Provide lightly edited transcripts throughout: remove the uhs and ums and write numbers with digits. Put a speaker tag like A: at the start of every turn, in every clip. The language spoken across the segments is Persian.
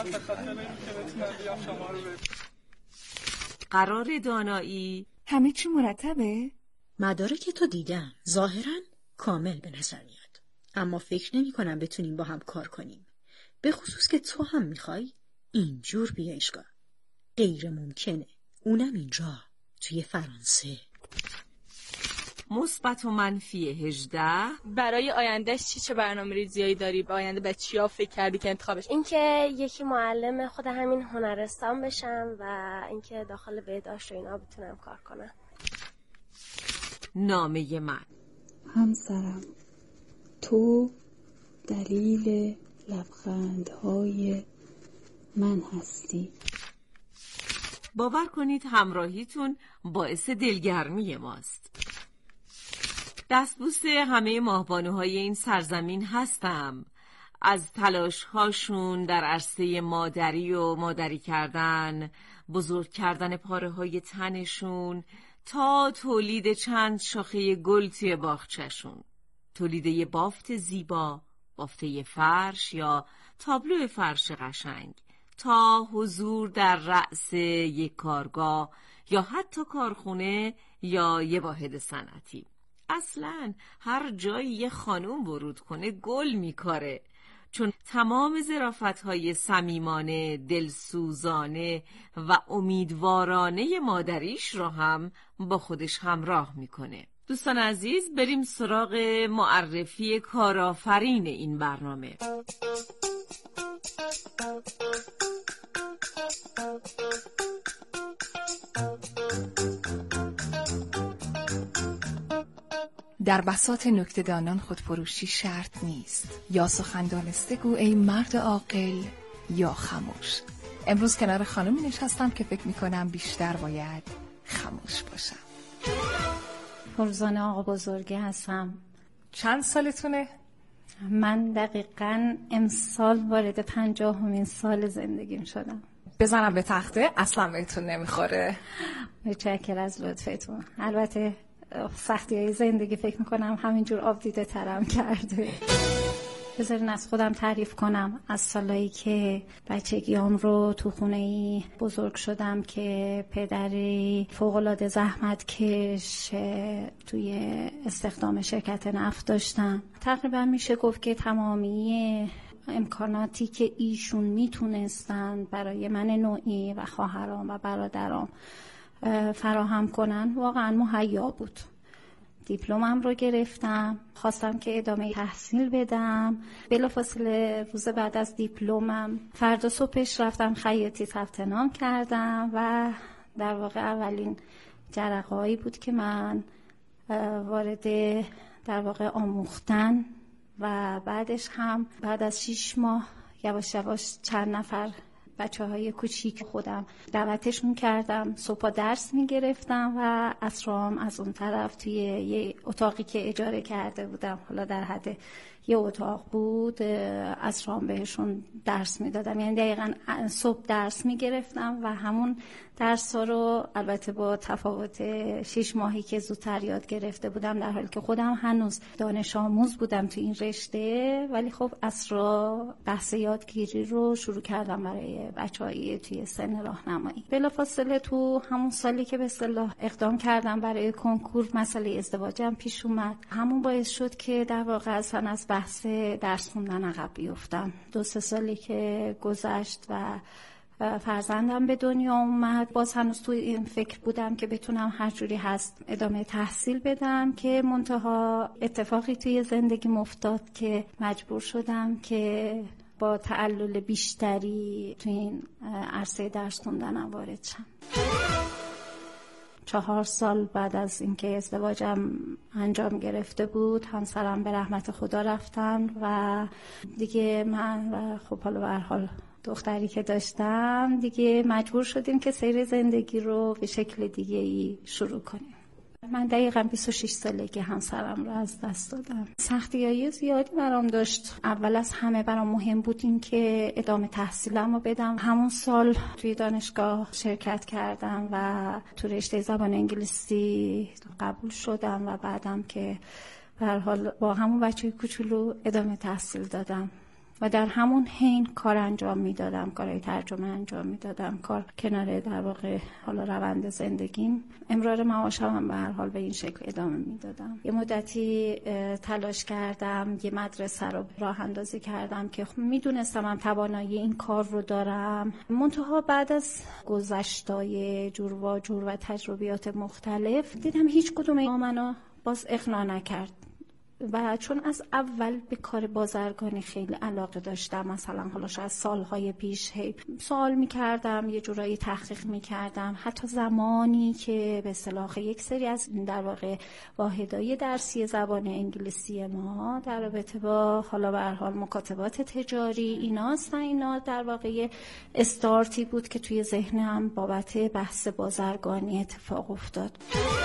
A: به خاطر اینکه بتونم بیام شما رو ببینم.
B: قرار دانایی
C: همه چی مرتبه؟
D: مدارک تو دیدم، ظاهراً کامل به نظر میاد، اما فکر نمی کنم بتونیم با هم کار کنیم، به خصوص که تو هم میخوای اینجور بیایشگاه. غیر ممکنه، اونم اینجا توی فرانسه.
B: مثبت و منفی 18.
E: برای آیندهش چه برنامه‌ریزیایی داری؟ به آینده به چیا فکر کردی که انتخابش؟
F: اینکه یکی معلم خود همین هنرستان بشم و اینکه داخل بهداشت و اینا بتونم کار کنم.
B: نامه من.
G: همسرم، تو دلیل لبخندهای من هستی.
B: باور کنید همراهیتون باعث دلگرمی ماست. دستبوس همه ماهبانوهای این سرزمین هستم. از تلاش‌هاشون در عرصه مادری و مادری کردن، بزرگ کردن پاره‌های تنشون، تا تولید چند شاخه گل توی باغچه‌شون، تولید یه بافت زیبا، بافته فرش یا تابلو فرش قشنگ، تا حضور در رأس یک کارگاه یا حتی کارخونه یا یه واحد صنعتی. اصلاً هر جایی یه خانوم ورود کنه گل میکاره، چون تمام ظرافت‌های صمیمانه، دلسوزانه و امیدوارانه مادریش رو هم با خودش همراه میکنه. دوستان عزیز، بریم سراغ معرفی کارآفرین این برنامه.
C: در بساط نکته‌دانان خودفروشی شرط نیست. یا سخن دانسته گو ای مرد عاقل یا خاموش. امروز کنار خانمی نشستم که فکر میکنم بیشتر باید خاموش باشم.
H: فرزانه آقا بزرگی هستم.
C: چند سالتونه؟
H: من دقیقاً امسال وارد 50مین سال زندگیم شدم.
C: بزنم به تخته اصلا بهتون نمیخوره.
H: متشکرم از لطفتون. البته سختی‌های زندگی فکر میکنم همینجور آب دیده ترم کرده. بذارین از خودم تعریف کنم. از سالایی که بچگیام رو تو خونه‌ای بزرگ شدم که پدری فوق‌العاده زحمتکش توی استخدام شرکت نفت داشتم. تقریبا میشه گفت که تمامی امکاناتی که ایشون میتونستن برای من نوعی و خواهرام و برادرام فراهم کنن واقعا مهیا بود. دیپلمم رو گرفتم، خواستم که ادامه تحصیل بدم. بلافاصله روز بعد از دیپلمم فردا صبحش رفتم خیاطی ثبت نام کردم و در واقع اولین جرقه‌ای بود که من وارد در واقع آموختن و بعدش هم بعد از 6 ماه یواش یواش چند نفر بچه‌های کوچیک خودم دعوتشون کردم. صبح درس میگرفتم و عصرام از اون طرف توی یه اتاقی که اجاره کرده بودم، حالا در حد یه اتاق بود، عصرام بهشون درس میدادم. یعنی دقیقاً صبح درس میگرفتم و همون درس ها رو البته با تفاوت 6 ماهی که زودتر یاد گرفته بودم، در حالی که خودم هنوز دانش آموز بودم تو این رشته، ولی خب عصرا بحث یادگیری رو شروع کردم برای بچه‌های توی سن راهنمایی. بلافاصله تو همون سالی که به اصطلاح اقدام کردم برای کنکور، مسئله ازدواجم پیش اومد. همون باعث شد که در واقع اصلا از بحث درس خوندن عقب بیفتم. 2-3 سالی که گذشت و فرزندم به دنیا اومد، باز هنوز توی این فکر بودم که بتونم هر جوری هست ادامه تحصیل بدم، که منتها اتفاقی توی زندگیم افتاد که مجبور شدم که با تعلل بیشتری توی این عرصه درس خوندنم وارد شم. 4 سال بعد از اینکه ازدواجم انجام گرفته بود، همسرم به رحمت خدا رفتن و دیگه من و خب حالا به هر حال دختری که داشتم دیگه مجبور شدیم که سیر زندگی رو به شکل دیگه ای شروع کنیم. من دقیقاً 26 ساله که همسرم رو از دست دادم. سختی‌های زیادی برام داشت. اول از همه برام مهم بود این که ادامه تحصیلم رو بدم. همون سال توی دانشگاه شرکت کردم و تو رشته زبان انگلیسی قبول شدم و بعدم که به هر حال با همون بچه کوچولو ادامه تحصیل دادم. و در همون حین کار انجام میدادم، کارهای ترجمه انجام میدادم، کار کنار در واقع حالا روند زندگیم، امرار معاشم هم به هر حال به این شکل ادامه میدادم. یه مدتی تلاش کردم، یه مدرسه رو راه اندازی کردم که میدونستم هم توانایی این کار رو دارم. منتها بعد از گذشتای جور و جور و تجربیات مختلف دیدم هیچ کدوم اینا منو باز اقناع نکرد و چون از اول به کار بازرگانی خیلی علاقه داشتم، مثلا حالا شاید سالهای پیش سوال میکردم، یه جورایی تحقیق میکردم، حتی زمانی که به اصطلاح یک سری از در واقع واحدهای درسی زبان انگلیسی ما در رابطه با حالا به هر حال مکاتبات تجاری اینا در واقع استارتی بود که توی ذهنم بابت بحث بازرگانی اتفاق افتاد.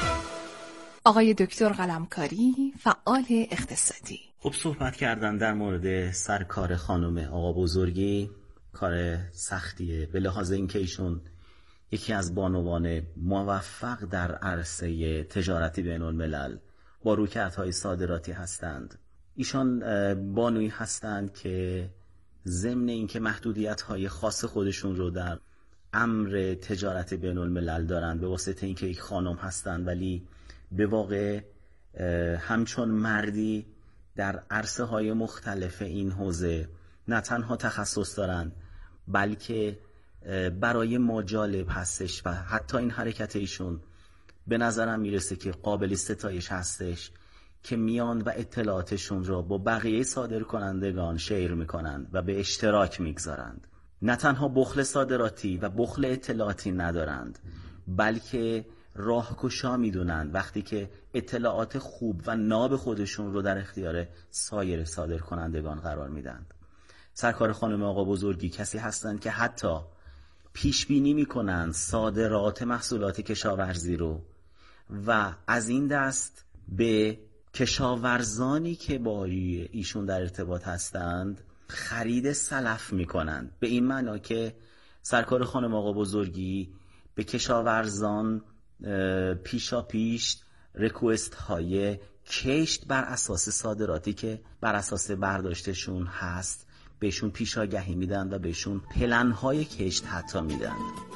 C: آقای دکتر قلمکاری، فعال اقتصادی.
I: خب صحبت کردن در مورد سرکار خانم آقا بزرگی کار سختیه، به لحاظ اینکه ایشون یکی از بانوان موفق در عرصه تجارتی بین الملل با رویکردهای صادراتی هستند. ایشان بانویی هستند که ضمن اینکه محدودیت‌های خاص خودشون رو در امر تجارت بین الملل دارند به واسطه اینکه یک خانم هستند، ولی به واقع همچون مردی در عرصه های مختلف این حوزه نه تنها تخصص دارند بلکه برای ما جالب هستش و حتی این حرکت ایشون به نظرم میرسه که قابل ستایش هستش که میان و اطلاعاتشون را با بقیه صادر کنندگان شیر میکنند و به اشتراک میگذارند. نه تنها بخل صادراتی و بخل اطلاعاتی ندارند بلکه راهگشا میدونن وقتی که اطلاعات خوب و ناب خودشون رو در اختیار سایر صادر کنندگان قرار میدن. سرکار خانم آقا بزرگی کسی هستند که حتی پیش بینی میکنن صادرات محصولات کشاورزی رو و از این دست به کشاورزانی که با ایشون در ارتباط هستند خرید سلف میکنن، به این معنا که سرکار خانم آقا بزرگی به کشاورزان پیشا پیش ریکوست های کشت بر اساس صادراتی که بر اساس برداشتشون هست بهشون پیشاگهی میدن و بهشون پلن های کشت حتی میدن.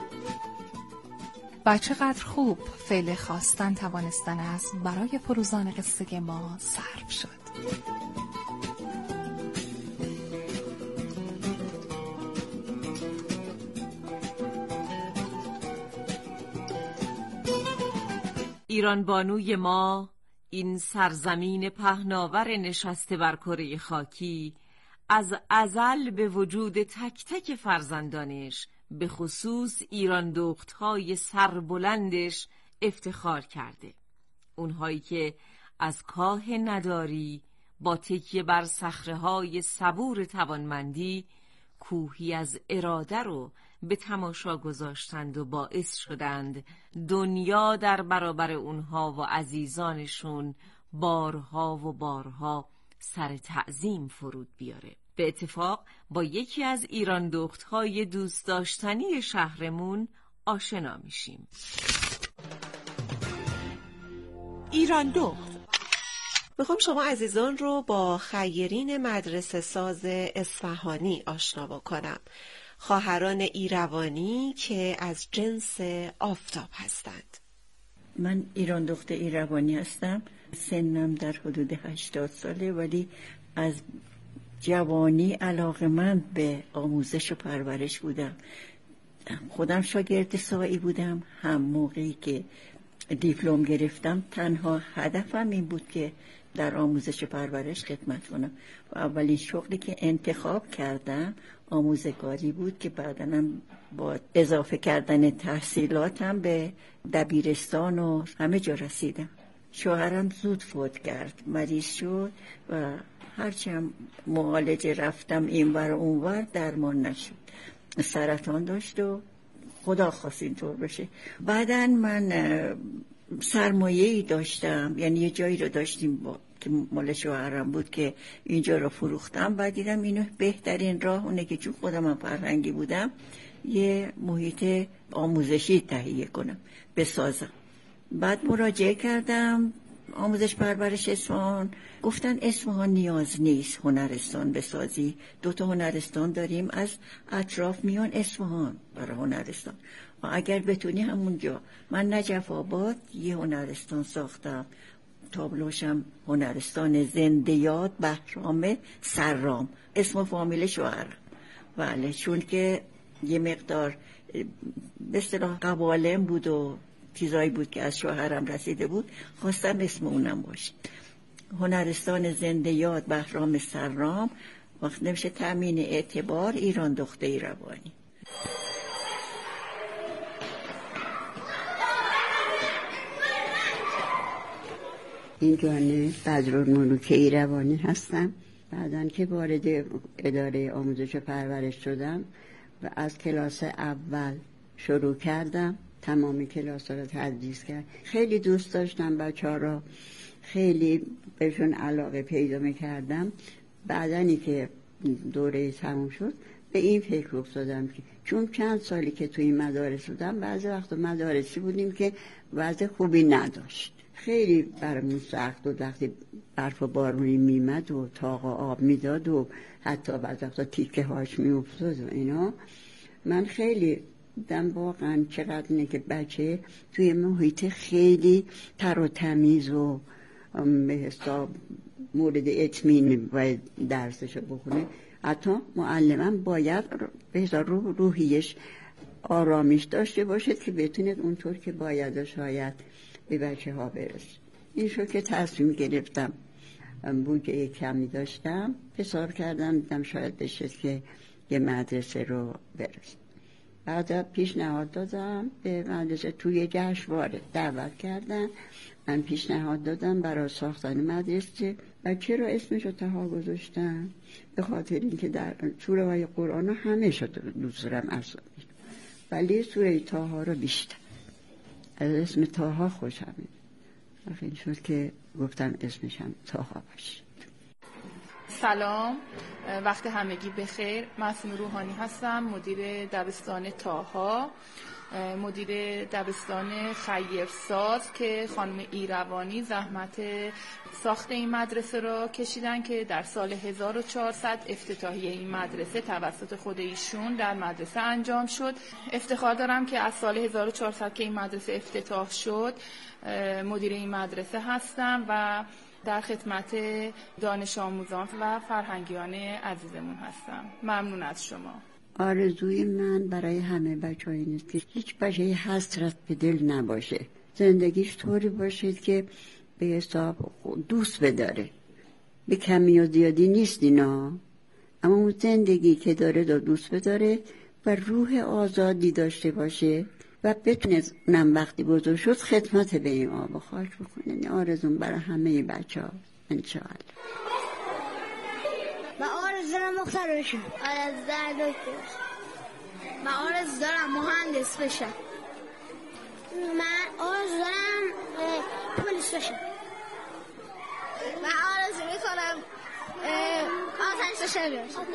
C: و چقدر خوب فعل خواستن توانستن است برای پروزان قصه ما صرف شد.
B: ایران بانوی ما، این سرزمین پهناور نشسته بر کره خاکی، از ازل به وجود تک تک فرزندانش، به خصوص ایران دختهای سربلندش افتخار کرده. اونهایی که از کاه نداری با تکیه بر صخره‌های صبور توانمندی کوهی از اراده رو به تماشا گذاشتند و باعث شدند دنیا در برابر اونها و عزیزانشون بارها و بارها سر تعظیم فرود بیاره. به اتفاق با یکی از ایران دختهای دوست داشتنی شهرمون آشنا میشیم.
J: ایران دخت. میخوام شما عزیزان رو با خیرین مدرسه ساز اصفهانی آشنا بکنم، خواهران ایروانی که از جنس آفتاب هستند.
K: من ایران دخت ایروانی هستم. سنم در حدود 80 ساله، ولی از جوانی علاقه‌مند به آموزش و پرورش بودم. خودم شاگرد ساعی بودم. هم موقعی که دیپلم گرفتم تنها هدفم این بود که در آموزش و پرورش خدمت کنم و اولین شغلی که انتخاب کردم آموزگاری بود که بعداً با اضافه کردن تحصیلاتم به دبیرستان و همه جا رسیدم. شوهرم زود فوت کرد، مریض شد و هرچی هم معالجه رفتم اینور و اونور درمان نشد. سرطان داشت و خدا خواست اینطور بشه. بعداً من سرمایه‌ای داشتم، یعنی یه جایی رو داشتیم که مال شوهرم بود که اینجا رو فروختم. بعد دیدم اینو بهترین راه اونه که چون خودم هم فرهنگی بودم یه محیط آموزشی تهیه کنم، بسازم. بعد مراجعه کردم آموزش پرورش اصفهان گفتن اصفهان نیاز نیست هنرستان بسازی. 2 تا هنرستان داریم از اطراف میان اصفهان برای هنرستان و اگر بتونی همونجا. من نجف آباد یه هنرستان ساختم، تابلوشم هنرستان زنده یاد بهرام سرام، اسم و فامیل شوهرم. بله، چون که یه مقدار به اصطلاح قوالم بود و چیزایی بود که از شوهرم رسیده بود، خواستم اسم اونم باشه. هنرستان زنده یاد بهرام سرام، وقت نمیشه تامین اعتبار ایران دختر ایروانی.
L: این جانه بدرالملوک ایروانی هستم. بعدن که وارد اداره آموزش و پرورش شدم و از کلاس اول شروع کردم، تمامی کلاس ها رو تدریس کرد. خیلی دوست داشتم بچه‌ها رو، خیلی بهشون علاقه پیدا می‌کردم. بعدنی که دوره تموم شد به این فکر افتادم که چون چند سالی که توی این مدارس بودم، بعضی وقتا مدارسی بودیم که وضع خوبی نداشت، خیلی برامون سخت و وقتی برف و بارونی میمد و تاق آب میداد و حتی بعضی وقتا تیکه هاش میافتاد و اینا، من خیلی دم واقعا چقدر اینه که بچه توی محیط خیلی تر و تمیز و به حساب مورد اطمینان باید درسشو بخونه. حتی معلمم باید به حساب روحیش آرامش داشته باشد که بتونه اونطور که باید شاید به بچه ها برسه. این شو که تصمیم گرفتم، بودجه کمی داشتم، حساب کردم دیدم شاید بشه که یه مدرسه رو برسه. بعد پیشنهاد دادم به مدرسه، توی جشنواره دعوت کردن، من پیشنهاد دادم برای ساختن مدرسه. و چرا اسمشو طه گذاشتم؟ به خاطر اینکه در سوره های قرآن همه شد دوست دارم اسامی، ولی سوره طه رو بیشتر از اسم طه خوشم میاد. این شد که گفتم اسمشم طه باشه.
A: سلام، وقت همگی بخیر. معصومه روحانی هستم، مدیر دبستان طه، مدیر دبستان خیرساز که خانم ایروانی زحمت ساخت این مدرسه را کشیدن که در سال 1400 افتتاحیه این مدرسه توسط خود ایشون در مدرسه انجام شد. افتخار دارم که از سال 1400 که این مدرسه افتتاح شد مدیر این مدرسه هستم و در خدمت دانش آموزان و فرهنگیان عزیزمون هستم. ممنون از شما.
L: آرزوی من برای همه بچه های نیست که هیچ بچه حسرت به دل نباشه، زندگیش طوری باشید که به حساب دوست بداره. به کمی و زیادی نیست اینا، اما اون زندگی که داره دوست بداره و روح آزادی داشته باشه و بتونه اونم وقتی بزرگ شد خدمت به این آب و خاک بکنه. این آرزون برای همه بچه ها انشاءالله.
M: من آرزو دارم مختار بشم، آرزو دارم دکتر بشم، من آرزو دارم مهندس بشم، من آرزو دارم پلیس بشم، من آرزو میکنم آتش بشم.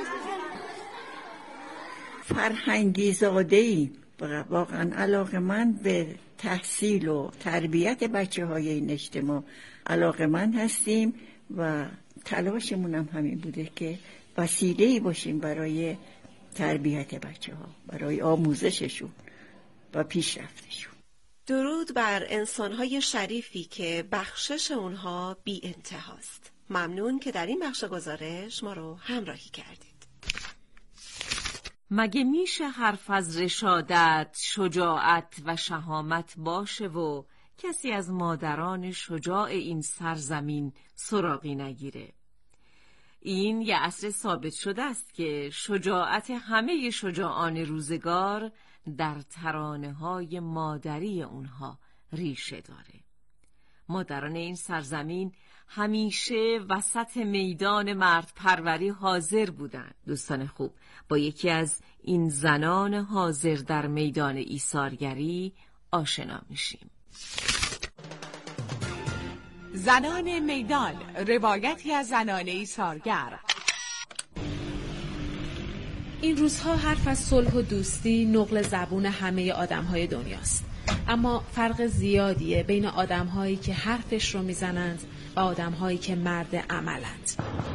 K: فرهنگی زاده‌ای، واقعا علاقه من به تحصیل و تربیت بچه های این اجتماع علاقه من هستیم و تلاشمون هم همین بوده که وسیله‌ای باشیم برای تربیت بچه ها، برای آموزششون و پیشرفتشون.
J: درود بر انسان‌های شریفی که بخشش اونها بی انتهاست. ممنون که در این بخش گزارش ما رو همراهی کردید.
B: مگه میشه حرف از رشادت، شجاعت و شهامت باشه و کسی از مادران شجاع این سرزمین سراغی نگیره؟ این یه اصل ثابت شده است که شجاعت همه شجاعان روزگار در ترانه‌های مادری اونها ریشه داره. مادران این سرزمین همیشه وسط میدان مرد پروری حاضر بودند. دوستان خوب، با یکی از این زنان حاضر در میدان ایثارگری آشنا میشیم.
N: زنان میدان، روایتی از زنان ایثارگر. این روزها حرف از صلح و دوستی نقل زبون همه آدم‌های دنیاست.
O: اما فرق زیادیه بین آدم‌هایی که حرفش رو میزنند و آدم‌هایی که مرد عملند.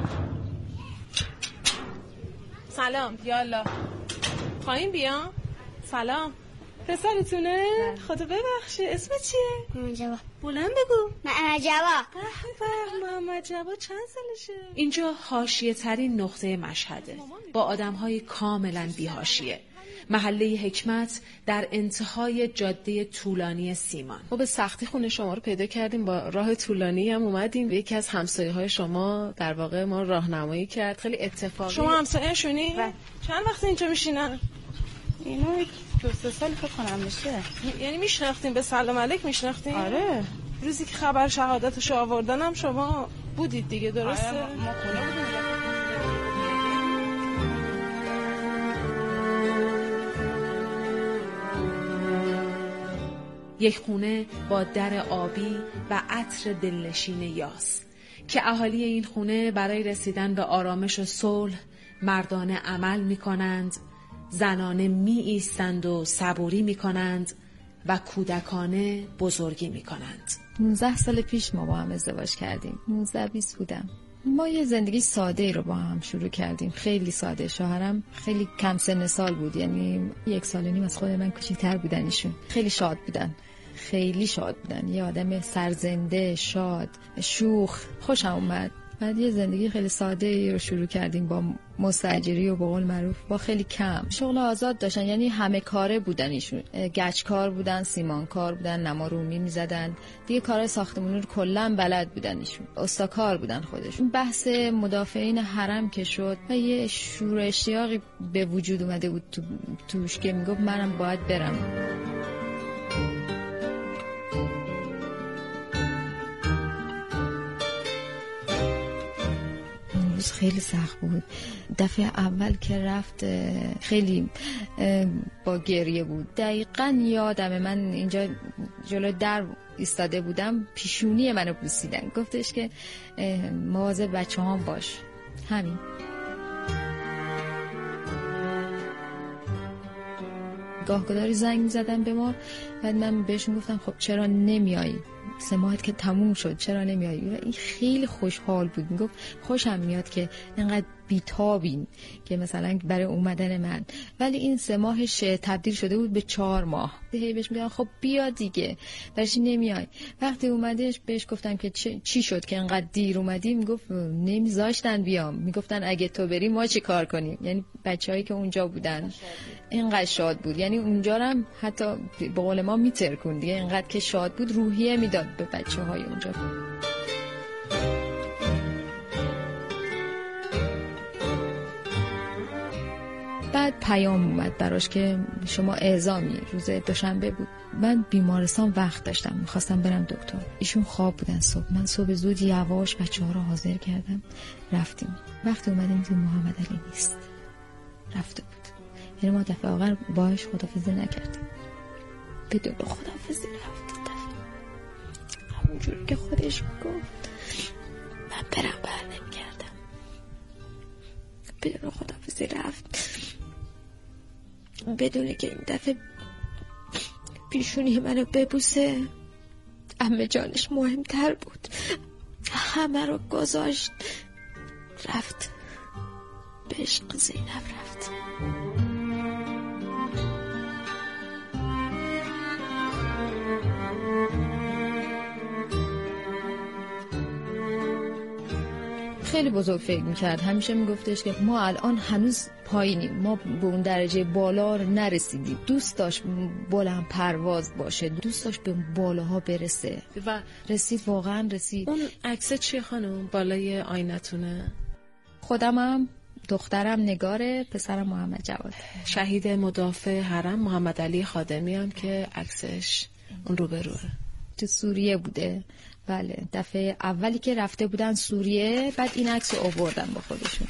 O: سلام، یالا. خواهیم بیام؟ سلام. پسرتونه؟ خدا ببخشه. اسم چیه؟
M: محمد جواد.
O: بلند بگو.
M: محمد جواد.
O: محمد جواد چند سالشه؟ اینجا حاشیه ترین نقطه مشهده، با آدم‌های کاملا بی‌حاشیه. محله حکمت در انتهای جاده طولانی سیمان.
P: ما به سختی خونه شما رو پیدا کردیم، با راه طولانی هم اومدیم. یکی از همسایه‌های شما در واقع ما راهنمایی کرد، خیلی اتفاقی.
O: شما همسایه‌شونی؟ چند وقت اینجا میشینن؟
E: اینو 2-3 سال فکر کنم میشه.
O: یعنی میشناختین؟ به سلام علیک میشناختین؟
E: آره.
O: روزی که خبر شهادتشو آوردن هم شما بودید دیگه، درسته؟
E: آره، ما خونه بودیم.
O: یک خونه با در آبی و عطر دلنشین یاس که اهالی این خونه برای رسیدن به آرامش و صلح مردانه عمل می کنند، زنانه می ایستند و صبوری می کنند و کودکانه بزرگی می کنند.
C: 19 سال پیش ما با هم ازدواج کردیم. 19-20 بودم. ما یه زندگی ساده ای رو با هم شروع کردیم، خیلی ساده. شوهرم خیلی کم سن سال بود، یعنی 1.5 سال از خود من کوچیک‌تر بودن. ایشون خیلی شاد بودن، خیلی شاد بودن. یه آدم سرزنده، شاد، شوخ، خوشم اومد. بعد یه زندگی خیلی ساده ای رو شروع کردیم با مستاجری و به قول معروف با خیلی کم. شغل آزاد داشتن، یعنی همه کاره بودن ایشون. گچ کار بودن، سیمان کار بودن، نما رومی می‌زدن. دیگه کار ساختمانی رو کلا بلد بودن ایشون. استاکار بودن خودشون. بحث مدافعین حرم که شد و یه شور اشتیاقی به وجود اومده بود توش که میگفت منم باید برم. خیلی سخت بود. دفعه اول که رفت خیلی با گریه بود. دقیقاً یادمه من اینجا جلوی در ایستاده بودم، پیشونی منو بوسیدن، گفتش که مواظب بچه‌هام باش. همین. گاهگداری زنگ می‌زدن به ما، بعد من بهشون گفتم خب چرا نمیایی؟ 3 ماهت که تموم شد، چرا نمیایی؟ این خیلی خوشحال بود، میگفت خوشم میاد که اینقدر بیتابین که مثلا برای اومدن من. ولی این 3 ماهش تبدیل شده بود به 4 ماه. هی بهش میگم خب بیا دیگه، برش نمیای؟ وقتی اومدش بهش گفتم که چی شد که اینقدر دیر اومدی؟ میگفت نمیذاشتن بیام، میگفتن اگه تو بری ما چی کار کنیم. یعنی بچه‌هایی که اونجا بودن اینقدر شاد بود، یعنی اونجا هم حتی به قول ما میترکون دیگه، اینقدر که شاد بود روحیه میداد به بچه‌های اونجا. بعد پیام اومد براش که شما اعزامی، روز دوشنبه بود. من بیمارستان وقت داشتم، میخواستم برم دکتر. ایشون خواب بودن صبح. من صبح زود یواش بچه‌ها رو حاضر کردم، رفتیم. وقتی اومدیم دیدیم محمد علی نیست، رفته بود. یعنی ما دفعه آخر باهاش خداحافظی نکردیم، بدون خداحافظی رفت. همونجور که خودش میگفت من برم بر نمی‌گردم، بدون خداحافظی رفت، بدونه که این دفعه پیشونی منو ببوسه. عمه جانش مهمتر بود، همه رو گذاشت رفت، به عشق زینب رفت. خیلی بزرگ فکر میکرد، همیشه میگفتش که ما الان هنوز پایینیم، ما به اون درجه بالا رو نرسیدیم. دوست داشت بلند پرواز باشه، دوست داشت به بالاها برسه و رسید، واقعا رسید.
P: اون عکس چیه خانم بالای آینتونه؟
C: خودمم، دخترم نگاره، پسرم محمد جواد.
P: شهید مدافع حرم محمد علی خادمی هم که عکسش اون روبروه.
C: تو سوریه بوده. بله، دفعه اولی که رفته بودن سوریه، بعد این عکس رو آوردن با خودشون.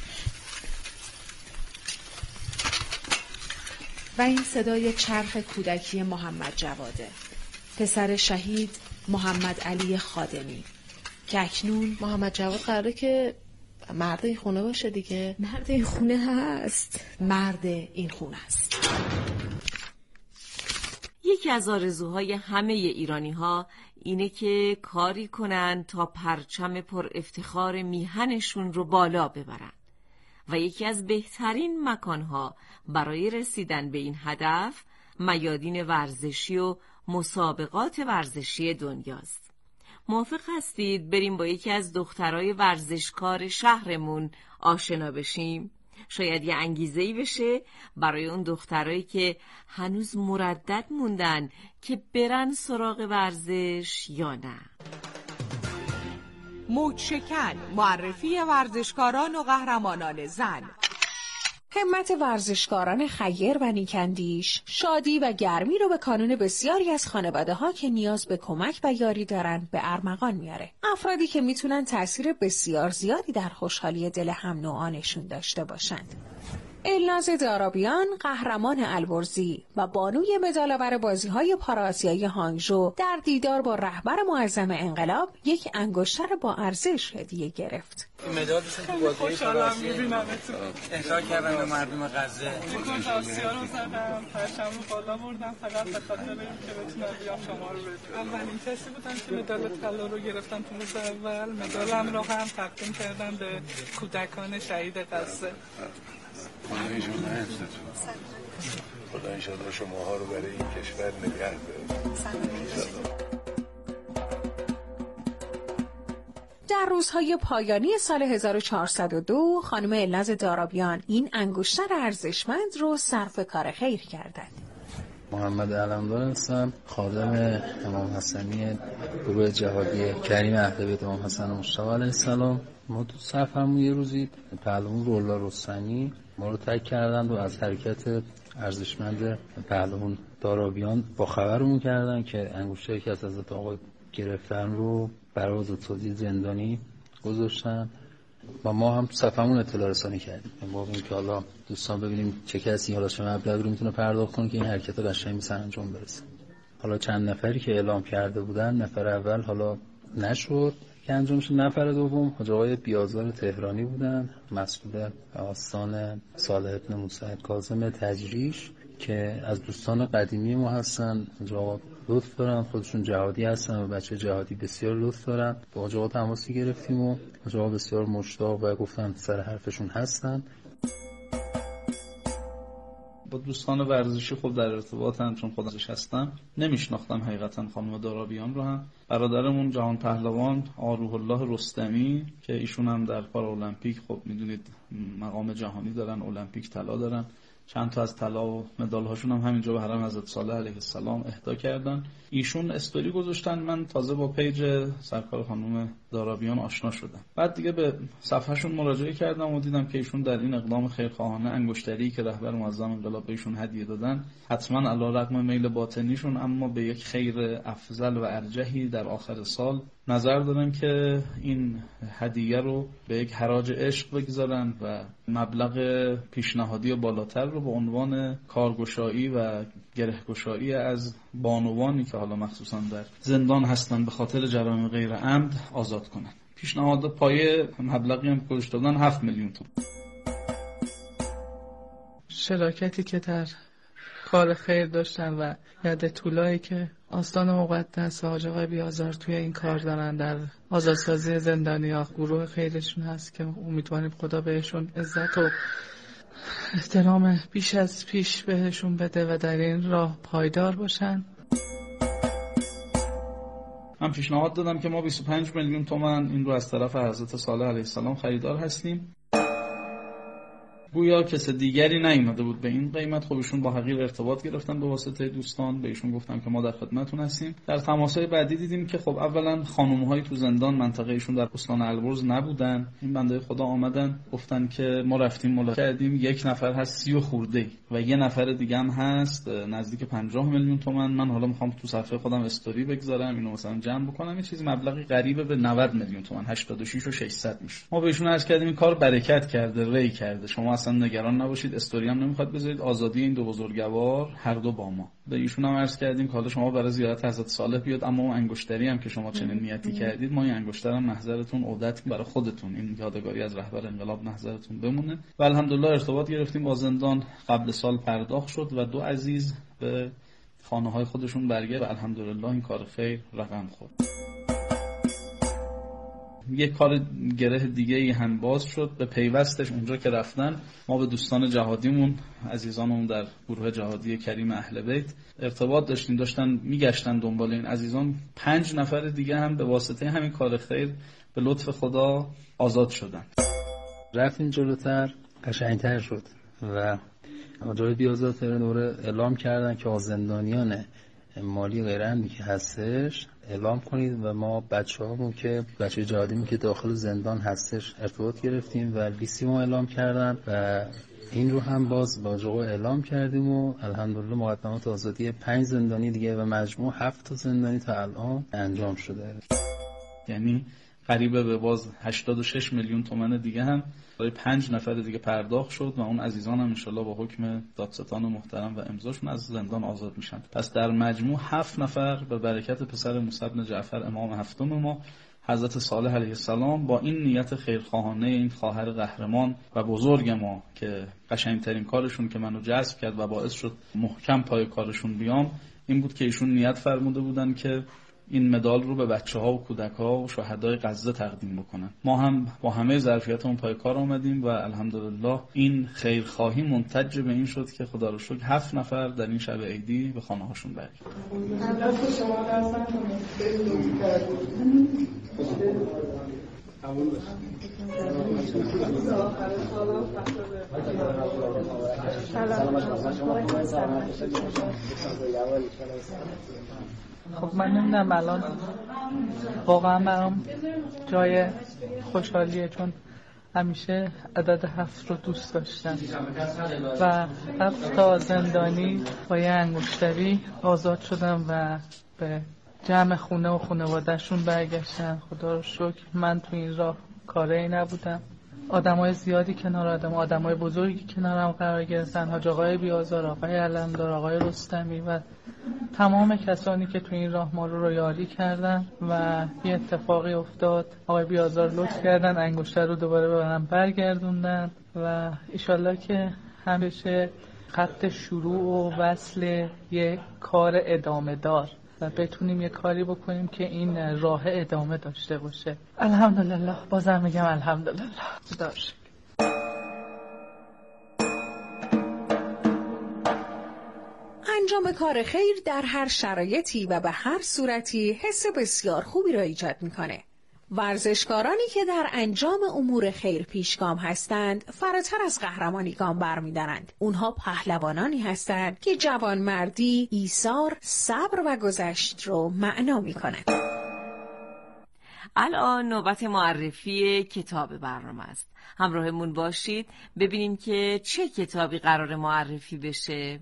O: و این صدای چرخ کودکی محمد جواده، پسر شهید محمد علی خادمی، که اکنون
P: محمد جواد قراره که مرد این خونه باشه دیگه.
C: مرد این خونه هست،
O: مرد این خونه است.
B: یکی از آرزوهای همه ایرانی‌ها اینه که کاری کنن تا پرچم پر افتخار میهنشون رو بالا ببرن و یکی از بهترین مکانها برای رسیدن به این هدف میادین ورزشی و مسابقات ورزشی دنیاست. موافق هستید بریم با یکی از دخترای ورزشکار شهرمون آشنا بشیم؟ شاید یه انگیزه‌ای بشه برای اون دخترایی که هنوز مردد موندن که برن سراغ ورزش یا نه.
N: موج‌شکن، معرفی ورزشکاران و قهرمانان زن.
Q: همت ورزشکاران خیر و نیکندیش، شادی و گرمی رو به کانون بسیاری از خانواده ها که نیاز به کمک و یاری دارن به ارمغان میاره. افرادی که میتونن تأثیر بسیار زیادی در خوشحالی دل هم نوعانشون داشته باشند. الناز دارابیان، قهرمان البرزی و بانوی مدال‌آور بازی‌های پارآسیایی هانگژو، در دیدار با رهبر معظم انقلاب یک انگشتر با ارزش هدیه گرفت.
R: مدال تو بازی پارآسیایی اهدا کردن به مردم غزه. پارآسیا رو زدم، پرچم بالا بردم فقط به خاطر اینکه بتونم بیام شما رو ببینم. اولین کسی بودم که مدال طلا رو گرفتم تو روز اول. مدالم رو هم تقدیم کردم به کودکان شهید غزه.
S: خدا انشاءالله شماها رو برای این کشور نگه داره.
Q: در روزهای پایانی سال 1402 خانم الناز دارابیان این انگشتر ارزشمند رو صرف کار خیر کردند.
T: محمد علمدار هستم، خادم امام حسنی گروه جهادی کریم اهل بیت امام حسن مجتبی علیه السلام. ما تو صفمون یه روزی پهلوان رولا رستمی ما رو تک کردند و از حرکت ارزشمند پهلوان دارابیان با خبرمون کردن که انگشتری که از حضرت آقا گرفتن رو برای آزادسازی زندانی گذاشتن و ما هم تو صفمون اطلاع رسانی کردیم. ما ببینیم که حالا دوستان ببینیم چه کسی حالا چه مبلغی رو میتونه پرداخت کنه که این حرکت قشنگ سرانجام برسه. حالا چند نفری که اعلام کرده بودن، نفر اول حالا نشد که انجام شد، نفر دوم حاج آقای بیازار تهرانی بودن، مسئول آستان صالح بن موسی کاظم تجریش که از دوستان قدیمی ما هستن. حاج آقا لطف دارن، خودشون جهادی هستن و بچه جهادی بسیار لطف دارن. با حاج آقا تماسی گرفتیم و حاج آقا بسیار مشتاق و گفتن سر حرفشون هستن.
U: با دوستان ورزشی خوب در ارتباطم، چون خودش هستم. نمیشناختم حقیقتا خانم دارابیان رو. هم برادرمون جهان پهلوان روح الله رستمی که ایشون هم در پارالمپیک خب میدونید مقام جهانی دارن، المپیک طلا دارن، چند تا از طلا و مدال هاشون هم همینجا به حرم حضرت صالح علیه السلام اهدا کردن. ایشون استوری گذاشتن، من تازه با پیج سرکار خانم دارابیان آشنا شدم. بعد دیگه به صفحهشون مراجعه کردم و دیدم که ایشون در این اقدام خیرخواهانه انگشتری که رهبر معظم انقلاب بهشون هدیه دادن، حتما علیرغم میل باطنیشون اما به یک خیر افضل و ارجحی در آخر سال نظر دارن که این هدیه رو به یک حراج عشق بگذارن و مبلغ پیشنهادی و بالاتر رو به عنوان کارگشایی و گرهگشایی از بانوانی که حالا مخصوصا در زندان هستن به خاطر جرایم غیر عمد آزاد کنن. پیشنهاد پایه مبلغی هم که دادن 7 میلیون تومان.
V: شراکتی که در کار خیر داشتن و یاد طولایی که آستان مقدس حاج آقای بیازار توی این کار دارن در آزادسازی زندانی‌ها، گروه خیرشون هست که امیدواریم خدا بهشون عزت و احترام بیش از پیش بهشون بده و در این راه پایدار باشن.
U: من پیشنهاد دادم که ما 25 میلیون تومان این رو از طرف حضرت صالح علیه السلام خریدار هستیم. گویا کس دیگری نیامده بود به این قیمت. خب ایشون با حقیر ارتباط گرفتن به واسطه دوستان، به ایشون گفتم که ما در خدمتتون هستیم. در تماس‌های بعدی دیدیم که خب اولا خانم‌های تو زندان منطقه ایشون در استان البرز نبودن. این بنده خدا آمدن گفتن که ما رفتیم ملاقات کردیم، یک نفر هست 30 خورده و یه نفر دیگه هم هست نزدیک 50 میلیون تومان. من حالا میخوام تو صفحه خودم استوری بگذارم، اینو مثلا جمع بکنم، یه چیزی مبلغی قریب به 90 میلیون تومان، 86 و 600 میشه. ما بهشون عرض کردیم این کار برکت کرده، ری کرده، شما اصلا نگران نباشید، استوری هم نمیخواد بذارید، آزادی این دو بزرگوار هر دو با ما. به ایشون هم عرض کردیم که حالا شما برای زیارت حضرت صالح بیاد، اما اون انگشتری هم که شما چنین نیتی کردید، ما این انگشتر هم محضرتون عودت برای خودتون، این یادگاری از رهبر انقلاب محضرتون بمونه. و الحمدلله ارتباط گرفتیم با زندان، قبل سال پرداخت شد و دو عزیز به خانه‌های خودشون برگشت و الحمدلله این کار خیر رقم خورد. یک کار گره دیگه هم باز شد به پیوستش. اونجا که رفتن ما به دوستان جهادیمون، عزیزانمون در گروه جهادی کریم اهل بیت ارتباط داشتن میگشتن دنبال این عزیزان. 5 نفر دیگه هم به واسطه همین کار خیر به لطف خدا آزاد شدن.
T: رفتیم جلوتر قشنگتر شد و آجای بیازار دوره اعلام کردن که زندانیان مالی غیر عمدی که هستش اعلام کنید و ما بچه‌هامون که بچه جهادیمون که داخل زندان هستش ارتباط گرفتیم و لیستی ما اعلام کردن و این رو هم باز با جواب اعلام کردیم و الحمدلله مقدمات آزادی 5 زندانی دیگه و مجموع 7 تا زندانی تا الان انجام شده.
U: یعنی قریبه به باز 86 میلیون تومان دیگه هم برای 5 نفر دیگه پرداخت شد و اون عزیزان هم انشالله با حکم دادستان محترم و امضاشون از زندان آزاد میشن. پس در مجموع 7 نفر به برکت پسر موسی بن جعفر امام هفتم ما حضرت صالح علیه السلام با این نیت خیرخواهانه این خواهر قهرمان و بزرگ ما که قشنگترین کارشون که منو جذب کرد و باعث شد محکم پای کارشون بیام این بود که ایشون نیت فرموده بودن که این مدال رو به بچه‌ها و کودک‌ها و شهدای غزه تقدیم بکنن. ما هم با همه ظرفیتمون پای کار آمدیم و الحمدلله این خیرخواهی منتج به این شد که خدا رو شکر 7 نفر در این شب عیدی به خانه‌هاشون برگشتن.
V: خب من نمیدونم الان واقعا برام جای خوشحالیه چون همیشه عدد 7 رو دوست داشتم و 7 تا زندانی با یه انگشتری آزاد شدم و به جمع خونه و خانواده‌شون برگشتن. خدا رو شکر من تو این راه کاری نبودم. آدمای زیادی کنار آدمای بزرگی کنارم قرار گرفتن. حاج آقای بیازار، آقای علمدار، آقای رستمی و تمام کسانی که تو این راه ما رو یاری کردن و یه اتفاقی افتاد. آقای بیازار لطف کردن انگشتر رو دوباره به من برگردوندن و ایشالله که همیشه خط شروع و وصل یه کار ادامه دار و بتونیم یه کاری بکنیم که این راه ادامه داشته باشه. الحمدلله. بازم میگم الحمدلله. خدا رو شکر.
Q: انجام کار خیر در هر شرایطی و به هر صورتی حس بسیار خوبی را ایجاد میکنه. ورزشکارانی که در انجام امور خیر پیشگام هستند فراتر از قهرمانی گام برمی‌دارند. اونها پهلوانانی هستند که جوانمردی، ایثار، صبر و گذشت رو معنا میکنند.
B: الان نوبت معرفی کتاب برنامه است. همراهمون باشید ببینیم که چه کتابی قرار معرفی بشه.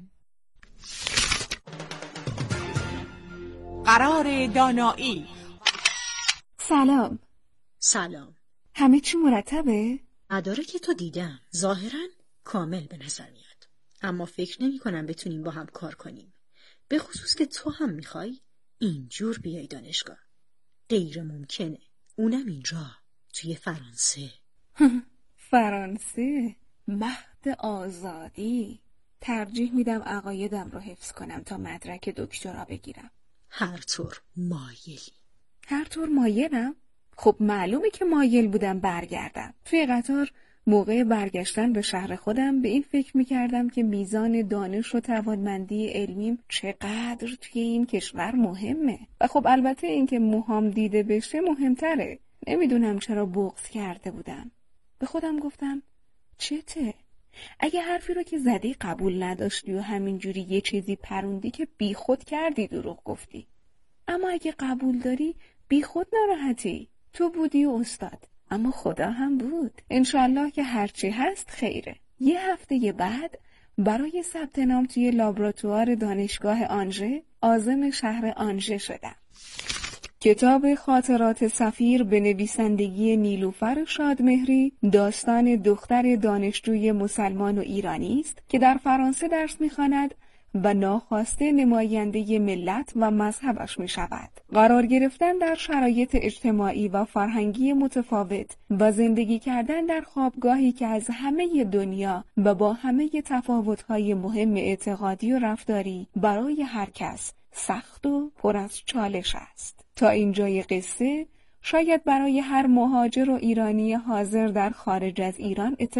N: قرار دانایی.
D: سلام.
F: سلام.
D: همه چی مرتبه؟
F: مدارک تو دیدم. ظاهراً کامل به نظر میاد. اما فکر نمی کنم بتونیم با هم کار کنیم. به خصوص که تو هم میخوای اینجور بیای دانشگاه. غیر ممکنه. اونم اینجا توی فرانسه.
D: فرانسه؟ مهد آزادی. ترجیح میدم عقایدم رو حفظ کنم تا مدرک دکترا بگیرم.
F: هر طور مایلی.
D: هر طور مایلم؟ خب معلومه که مایل بودم برگردم. توی قطار موقع برگشتن به شهر خودم به این فکر میکردم که میزان دانش و توانمندی علمیم چقدر توی این کشور مهمه. و خب البته این که موهام دیده بشه مهمتره. نمیدونم چرا بغض کرده بودم. به خودم گفتم چته؟ اگه حرفی رو که زدی قبول نداشتی و همینجوری یه چیزی پروندی که بی خود کردی دروغ گفتی. اما اگه قبول داری بی خود ناراحتی. تو بودی و استاد. اما خدا هم بود. انشالله که هرچی هست خیره. یه هفته بعد برای ثبت نام توی لابراتوار دانشگاه آنژه عازم شهر آنژه شدم. کتاب خاطرات سفیر به نویسندگی نیلوفر شادمهری داستان دختر دانشجوی مسلمان و ایرانی است که در فرانسه درس می‌خواند و ناخواسته نماینده ملت و مذهبش می شود. قرار گرفتن در شرایط اجتماعی و فرهنگی متفاوت و زندگی کردن در خوابگاهی که از همه دنیا و با همه تفاوت‌های مهم اعتقادی و رفتاری برای هر کس سخت و پر از چالش است. تا اینجای قصه شاید برای هر مهاجر و ایرانی حاضر در خارج از ایران